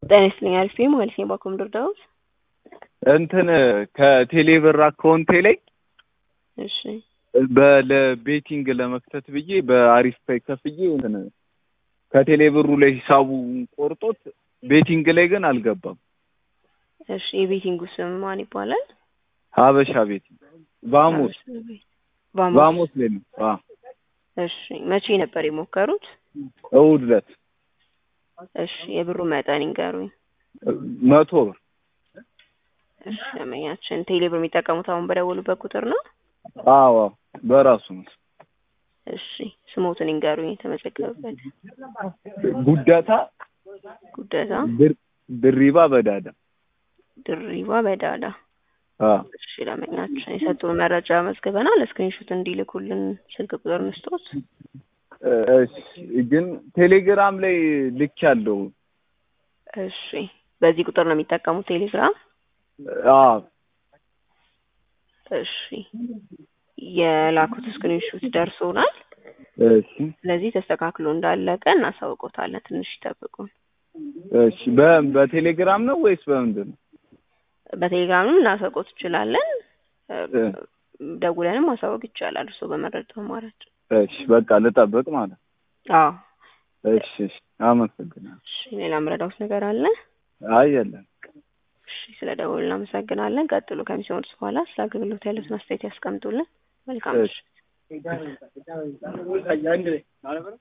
ጤና ይስጥልኝ አሪፍ ነኝ ማለት ነው። በኮምዶር ዳውስ እንትን ከቴሌብር አካውንቴ ላይ እሺ በለቤቲንግ ለመክተት ብዬ በአሪፍ ፓይ ከፍዬ እንትን ከቴሌብሩ ላይ ሂሳቡ ቆርጦት ቤቲንግ ላይ ግን አልገባም። እሺ የቤቲንጉ ስም ማን ይባላል? ሀበሻ ቤቲንግ ቫሞስ ላይ ነው። እሺ መቼ ነበር የሞከሩት? እሑድ ዕለት። እሺ የብሩ መጠን ይንገሩኝ። 100 ብር። እሺ ለማያችን ቴሌብር የሚጠቀሙት አሁን በደወሉበት ቁጥር ነው? አዎ በራሱ ነው። እሺ ስሞትን ይንገሩኝ የተመዘገበበት። ጉዳታ ድሪባ በዳዳ። እሺ ለማያችን የሰጡን መረጃ መዝግበናል። ስክሪንሾት እንዲልኩልን ስልክ ቁጥር እንስጦት። እሺ ግን ቴሌግራም ላይ ልክ ያለው። እሺ በዚህ ቁጥር ነው የሚጠቀሙት ቴሌግራም? አዎ እሺ የላኩት ስክሪንሾት ደርሶናል። እሺ ስለዚህ ተስተካክሎ እንዳለቀ እናሳውቆታለን። ትንሽ ይጠብቁን። እሺ በቴሌግራም ነው ወይስ በምንድን ነው? በቴሌግራምም እናሳውቆት እንችላለን። ደውለንም ማሳወቅ ይቻላል እርሶ በመረጠው አማራጭ። እሺ በቃ ልጠብቅ ማለት። አዎ እሺ አመሰግናለሁ። እሺ ሌላ ምረዳውስ ነገር አለ? አይ የለም። እሺ ስለደወሉ እናመሰግናለን። ቀጥሎ ከሚሰሙት በኋላ ስለ አገልግሎት ያሉትን አስተያየት ያስቀምጡልን። መልካም እሺ